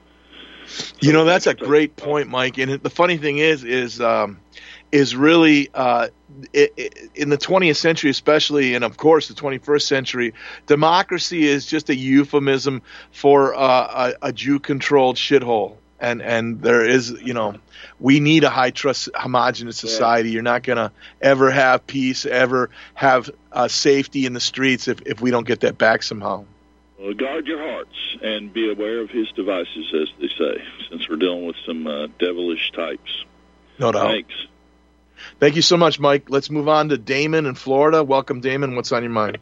You know, that's a great point, Mike. And the funny thing is, is um, is really uh, it, it, in the twentieth century, especially, and of course the twenty-first century, democracy is just a euphemism for uh, a, a Jew-controlled shithole. And and there is, you know, we need a high trust, homogenous society. You're not going to ever have peace, ever have uh, safety in the streets if, if we don't get that back somehow. Well, guard your hearts and be aware of his devices, as they say, since we're dealing with some uh, devilish types. No doubt. Thanks. Thank you so much, Mike. Let's move on to Damon in Florida. Welcome, Damon. What's on your mind?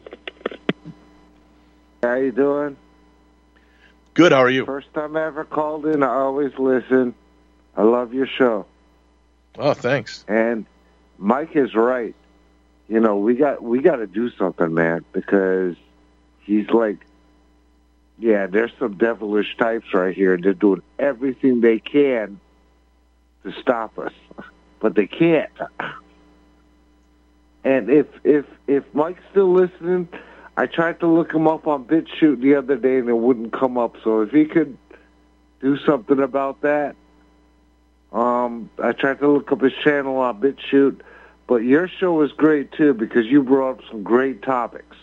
How you doing? Good. How are you? First time I ever called in. I always listen. I love your show. Oh, thanks. And Mike is right. You know, we got we got to do something, man, because he's like, yeah, there's some devilish types right here. They're doing everything they can to stop us, but they can't. And if if if Mike's still listening, I tried to look him up on BitChute the other day, and it wouldn't come up. So if he could do something about that, um, I tried to look up his channel on BitChute. But your show is great, too, because you brought up some great topics.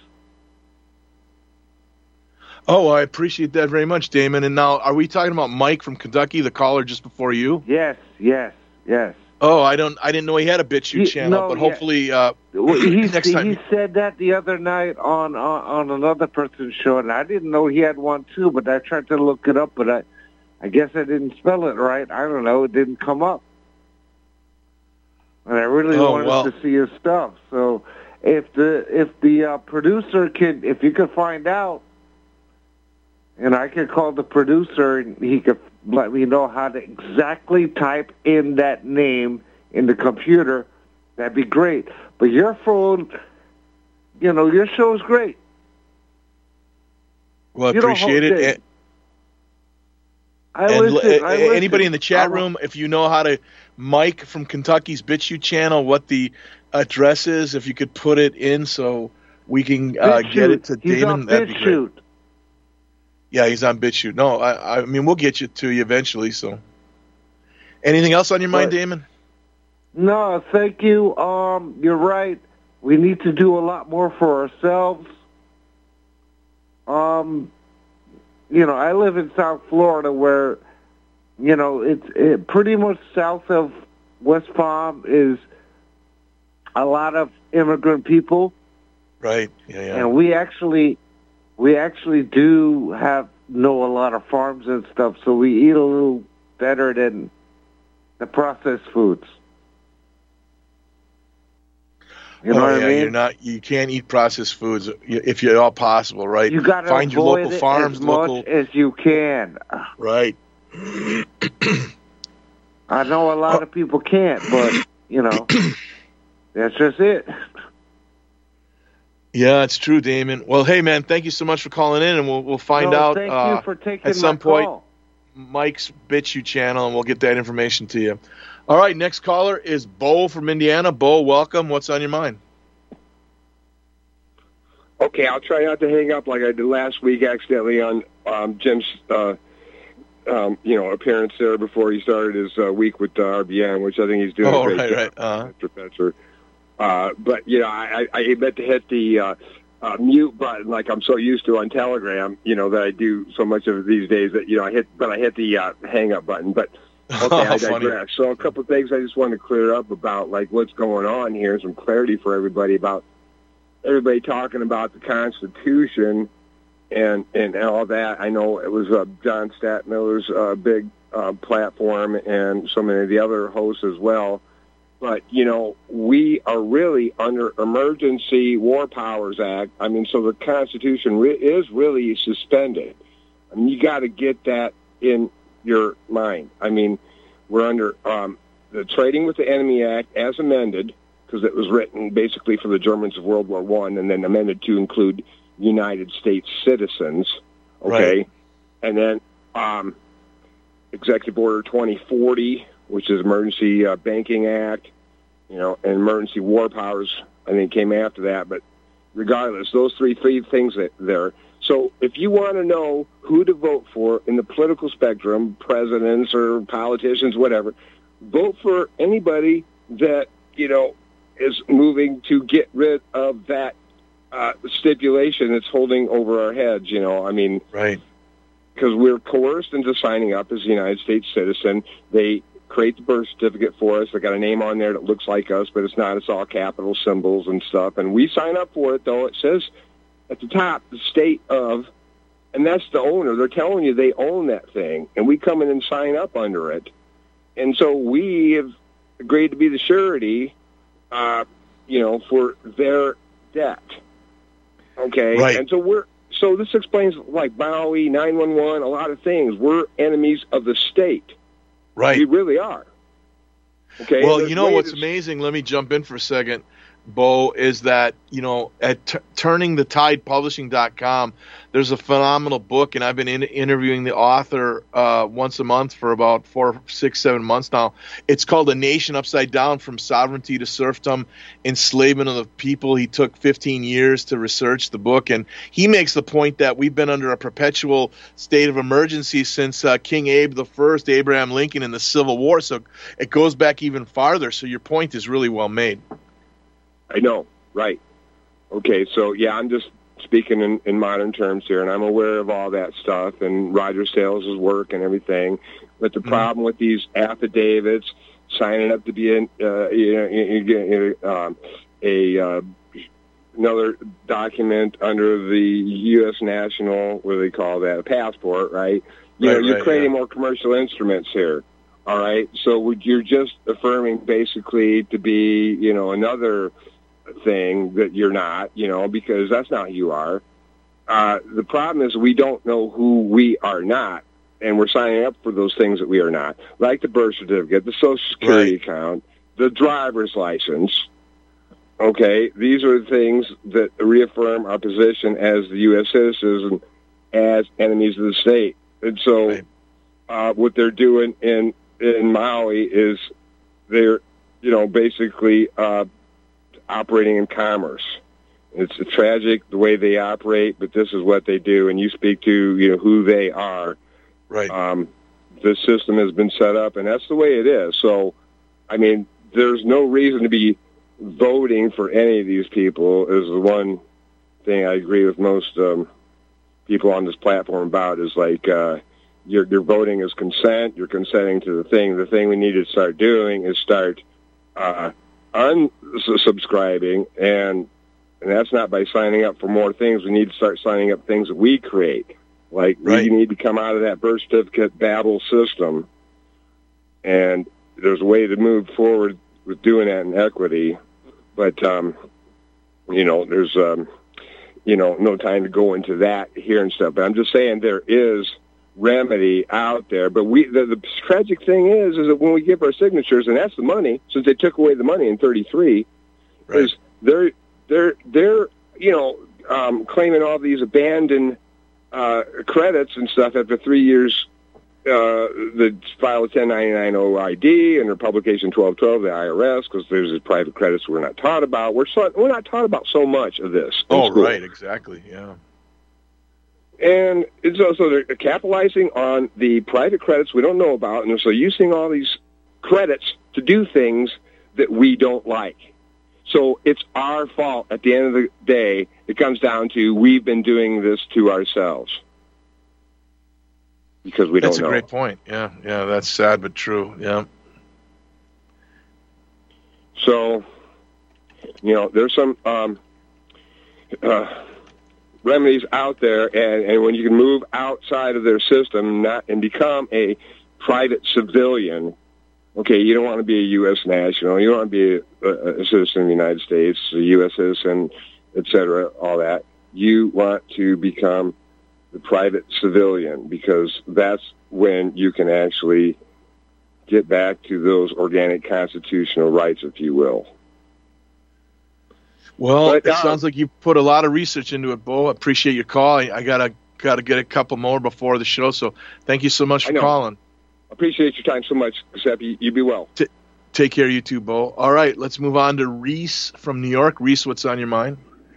Oh, I appreciate that very much, Damon. And now, are we talking about Mike from Kentucky, the caller just before you? Yes, yes, yes. Oh, I don't. I didn't know he had a BitChute He- channel, no, but yeah. hopefully uh, Well, he, next time. he said that the other night on, on on another person's show, and I didn't know he had one too. But I tried to look it up, but I, I guess I didn't spell it right. I don't know. It didn't come up, and I really Oh, wanted well. to see his stuff. So if the if the uh, producer can, if you could find out and I could call the producer, and he could let me know how to exactly type in that name in the computer, that'd be great. But your phone, you know, your show's great. Well, I You don't appreciate hold it. it. And, I and listen, l- I a- anybody listen. in the chat I'm- room, if you know how to, Mike from Kentucky's BitChute channel, what the address is, if you could put it in so we can uh, get it to BitChute. He's Damon, on that'd be great. BitChute. Yeah, he's on BitChute. No, I, I mean, we'll get you to you eventually. So, anything else on your mind, But- Damon? No, thank you. Um, you're right. We need to do a lot more for ourselves. Um, you know, I live in South Florida, where, you know, it's it, pretty much south of West Palm is a lot of immigrant people, Right. Yeah, yeah. and we actually we actually do have know a lot of farms and stuff, so we eat a little better than the processed foods. You know oh, what yeah, I mean? you're not. You can't eat processed foods if you're all possible, right? You got to find your avoid local it farms, as much local. as you can. Right. I know a lot of people can't, but you know, that's just it. Yeah, it's true, Damon. Well, hey, man, thank you so much for calling in, and we'll we'll find No, out thank uh, you for taking at some my point call. Mike's BitChute channel, and we'll get that information to you. All right, next caller is Bo from Indiana. Bo, welcome. What's on your mind? Okay, I'll try not to hang up like I did last week accidentally on um, Jim's, uh, um, you know, appearance there before he started his uh, week with uh, R B N, which I think he's doing Oh, a great right, job. right. Uh-huh. Mister Fetzer. Uh, but you know, I, I, I meant to hit the uh, uh, mute button like I'm so used to on Telegram, you know, that I do so much of it these days that you know I hit, but I hit the uh, hang up button. But okay, I Funny. digress. So a couple of things I just wanted to clear up about like what's going on here, some clarity for everybody about everybody talking about the Constitution and and all that. I know it was uh, John Stadtmiller's uh, big uh, platform and so many of the other hosts as well. But, you know, we are really under Emergency War Powers Act. I mean, so the Constitution re- is really suspended. I mean, you got to get that in your mind. I mean, we're under um, the Trading with the Enemy Act as amended, because it was written basically for the Germans of World War One, and then amended to include United States citizens. Okay, Right. and then um, Executive Order twenty forty, which is Emergency uh, Banking Act, you know, and Emergency War Powers, I think, came after that. But regardless, those three three things that there. So if you want to know who to vote for in the political spectrum, presidents or politicians, whatever, vote for anybody that, you know, is moving to get rid of that uh, stipulation that's holding over our heads, you know. I mean, right. Because we're coerced into signing up as a United States citizen. They create the birth certificate for us. They got a name on there that looks like us, but it's not. It's all capital symbols and stuff. And we sign up for it, though. It says at the top, the state of, and that's the owner. They're telling you they own that thing, and we come in and sign up under it. And so we have agreed to be the surety, uh, you know, for their debt. Okay? Right. And so we're, so this explains, like, Maui, nine one one, a lot of things. We're enemies of the state. Right. We really are. Okay. Well, There's you know ways what's to- amazing? Let me jump in for a second, Bo, is that, you know, at t- turning the tide publishing dot com, there's a phenomenal book, and I've been in- interviewing the author uh, once a month for about four, six, seven months now. It's called A Nation Upside Down, From Sovereignty to Serfdom, Enslavement of the People. He took fifteen years to research the book, and he makes the point that we've been under a perpetual state of emergency since uh, King Abe the First, Abraham Lincoln, in the Civil War, so it goes back even farther. So your point is really well made. I know, right. Okay, so, yeah, I'm just speaking in, in modern terms here, and I'm aware of all that stuff and Roger Sales' work and everything. But the mm-hmm. problem with these affidavits, signing up to be in, uh, you know, you know, um, a uh, another document under the U S national, what do they call that, a passport, right? You right, know, you're right, creating yeah. more commercial instruments here. All right, so you're just affirming basically to be, you know, another thing that you're not, you know, because that's not who you are. uh, the problem is we don't know who we are not, and we're signing up for those things that we are not, like the birth certificate, the Social Security right. account, the driver's license. Okay, these are the things that reaffirm our position as the U S citizens and as enemies of the state. And so right. uh, what they're doing in in Maui is they're, you know, basically uh, operating in commerce. It's tragic the way they operate, but this is what they do. And you speak to, you know, who they are. Right. Um, the system has been set up, and that's the way it is. So, I mean, there's no reason to be voting for any of these people is the one thing I agree with most um, people on this platform about is like uh, your, your voting is consent. You're consenting to the thing. The thing we need to start doing is start uh, unsubscribing, and and that's not by signing up for more things. We need to start signing up things that we create. Like right. we need to come out of that birth certificate Babel system, and there's a way to move forward with doing that in equity. But, um, you know, there's, um, you know, no time to go into that here and stuff. But I'm just saying there is remedy out there. But we, the, the tragic thing is, is that when we give our signatures, and that's the money, since they took away the money in thirty-three, right. is they're, they're, they're, you know, um, claiming all these abandoned uh, credits and stuff after three years. Uh, the file a ten ninety-nine O I D and their publication twelve twelve, the I R S, because there's the private credits we're not taught about. We're so, we're not taught about so much of this. Oh, right, exactly, yeah. And it's also they're capitalizing on the private credits we don't know about, and so using all these credits to do things that we don't like. So it's our fault at the end of the day. It comes down to we've been doing this to ourselves. Because we don't that's know. That's a great point. Yeah, yeah, that's sad but true. Yeah. So, you know, there's some um, uh, remedies out there, and, and when you can move outside of their system not, and become a private civilian, okay, you don't want to be a U S national, you don't want to be a, a citizen of the United States, a U S citizen, et cetera, all that. You want to become the private civilian, because that's when you can actually get back to those organic constitutional rights, if you will. Well, but, it uh, sounds like you put a lot of research into it, Bo. I appreciate your call. I, I gotta gotta get a couple more before the show, so thank you so much for calling. Appreciate your time so much, Giuseppe. You be well. T- take care, you too, Bo. All right, let's move on to Reese from New York. Reese, what's on your mind?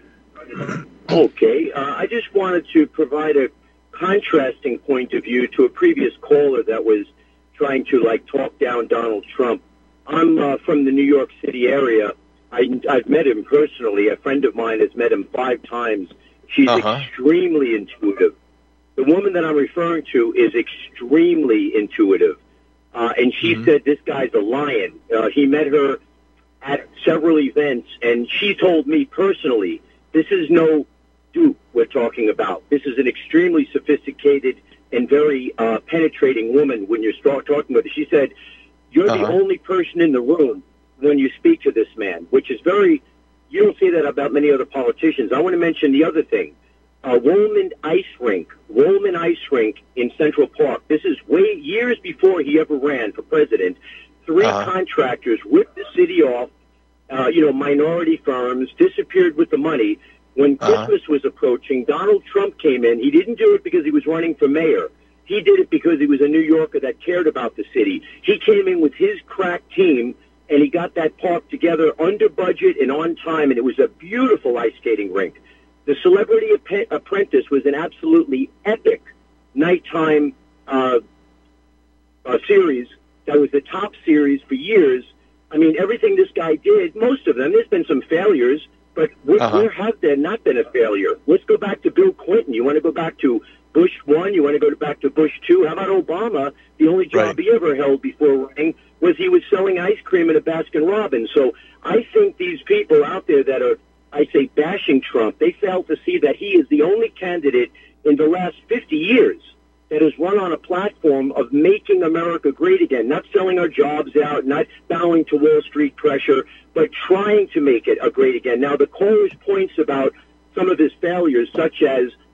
Okay, uh, I just wanted to provide a contrasting point of view to a previous caller that was trying to, like, talk down Donald Trump. I'm uh, from the New York City area. I, I've met him personally. A friend of mine has met him five times. She's uh-huh. extremely intuitive. The woman that I'm referring to is extremely intuitive. Uh, and she mm-hmm. said this guy's a lion. Uh, he met her at several events, and she told me personally, this is no dupe we're talking about. This is an extremely sophisticated and very uh, penetrating woman when you start talking with her. She said, you're uh-huh. the only person in the room when you speak to this man, which is very, you don't say that about many other politicians. I want to mention the other thing. Uh, Woolman Ice Rink, Woolman Ice Rink in Central Park. This is way years before he ever ran for president. Three uh-huh. contractors ripped the city off, uh, you know, minority firms, disappeared with the money. When uh-huh. Christmas was approaching, Donald Trump came in. He didn't do it because he was running for mayor. He did it because he was a New Yorker that cared about the city. He came in with his crack team, and he got that park together under budget and on time, and it was a beautiful ice skating rink. The Celebrity App- Apprentice was an absolutely epic nighttime uh, uh, series that was the top series for years. I mean, everything this guy did, most of them, there's been some failures, but where, uh-huh. where have there not been a failure? Let's go back to Bill Clinton. You want to go back to Bush one? You want to go back to Bush two? How about Obama? The only job right. he ever held before running was he was selling ice cream at a Baskin-Robbins. So I think these people out there that are, I say, bashing Trump, they fail to see that he is the only candidate in the last fifty years that has run on a platform of making America great again, not selling our jobs out, not bowing to Wall Street pressure, but trying to make it a great again. Now, the caller's points about some of his failures, such as the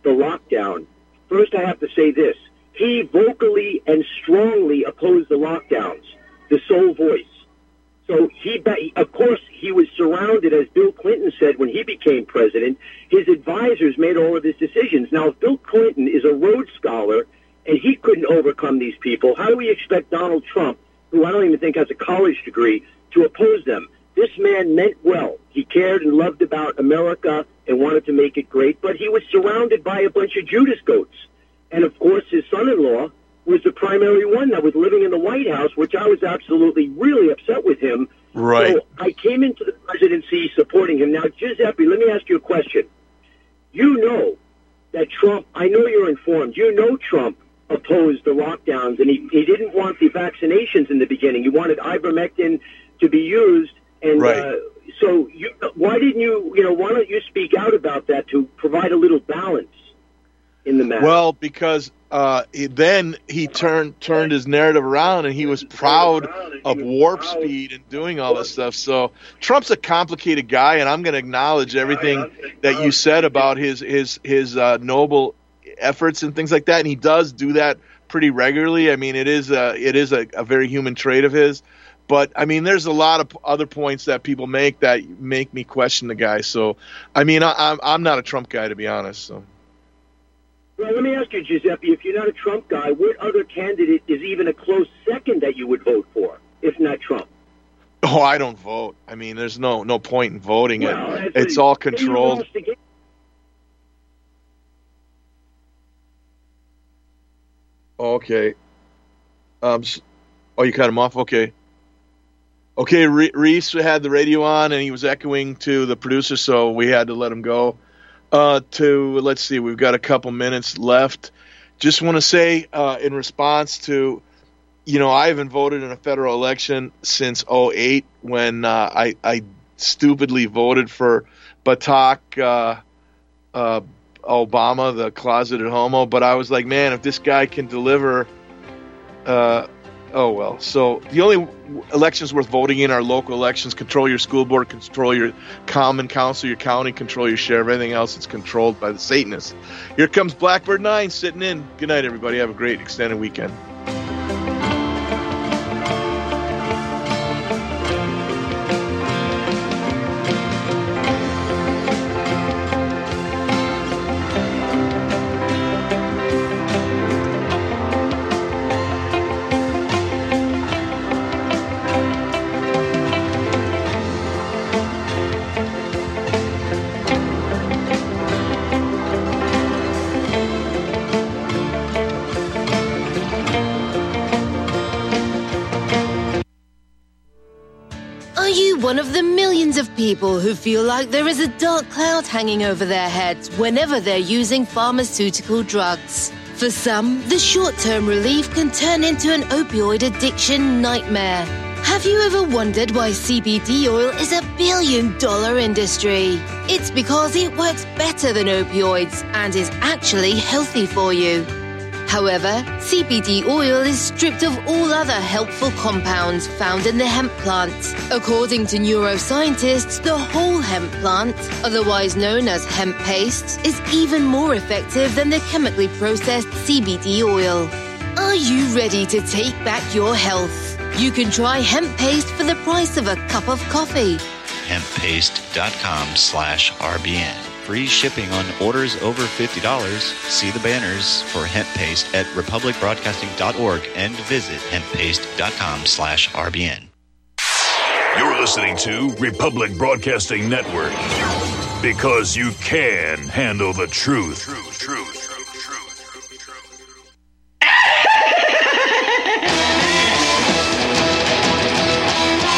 the lockdown, first I have to say this. He vocally and strongly opposed the lockdowns, the sole voice. So he, of course, he was surrounded, as Bill Clinton said when he became president. His advisors made all of his decisions. Now, if Bill Clinton is a Rhodes Scholar and he couldn't overcome these people, how do we expect Donald Trump, who I don't even think has a college degree, to oppose them? This man meant well. He cared and loved about America and wanted to make it great, but he was surrounded by a bunch of Judas goats. And, of course, his son-in-law was the primary one that was living in the White House, which I was absolutely really upset with him. Right. So I came into the presidency supporting him. Now, Giuseppe, let me ask you a question. You know that Trump, I know you're informed, you know Trump opposed the lockdowns, and he, he didn't want the vaccinations in the beginning. He wanted ivermectin to be used. And right. uh, so you, why didn't you, you know, why don't you speak out about that to provide a little balance in the matter? Well, because uh, he, then he turned turned his narrative around, and he was proud of warp speed and doing all this stuff. So Trump's a complicated guy, and I'm going to acknowledge everything that you said about his his his uh, noble efforts and things like that. And he does do that pretty regularly. I mean, it is a, it is a, a very human trait of his. But, I mean, there's a lot of other points that people make that make me question the guy. So, I mean, I, I'm I'm not a Trump guy, to be honest. So. Well, let me ask you, Giuseppe, if you're not a Trump guy, what other candidate is even a close second that you would vote for, if not Trump? Oh, I don't vote. I mean, there's no no point in voting. Well, it. It's a, all controlled. Okay. Um. Oh, you cut him off? Okay. Okay, Reese had the radio on, and he was echoing to the producer, so we had to let him go. Uh, to let's see, we've got a couple minutes left. Just want to say, uh, in response to, you know, I haven't voted in a federal election since oh eight when uh, I, I stupidly voted for Barack uh, uh, Obama, the closeted homo. But I was like, man, if this guy can deliver, uh, oh well. So the only elections worth voting in are local elections. Control your school board, control your common council, your county, control your sheriff. Everything else is controlled by the Satanists. Here comes Blackbird nine sitting in. Good night, everybody. Have a great extended weekend. One of the millions of people who feel like there is a dark cloud hanging over their heads whenever they're using pharmaceutical drugs. For some, the short-term relief can turn into an opioid addiction nightmare. Have you ever wondered why C B D oil is a billion-dollar industry? It's because it works better than opioids and is actually healthy for you. However, C B D oil is stripped of all other helpful compounds found in the hemp plant. According to neuroscientists, the whole hemp plant, otherwise known as hemp paste, is even more effective than the chemically processed C B D oil. Are you ready to take back your health? You can try hemp paste for the price of a cup of coffee. hemppaste.com slash RBN. Free shipping on orders over fifty dollars. See the banners for hemp paste at republic broadcasting dot org and visit hemppaste.com slash RBN. You're listening to Republic Broadcasting Network, because you can handle the truth. Truth, truth.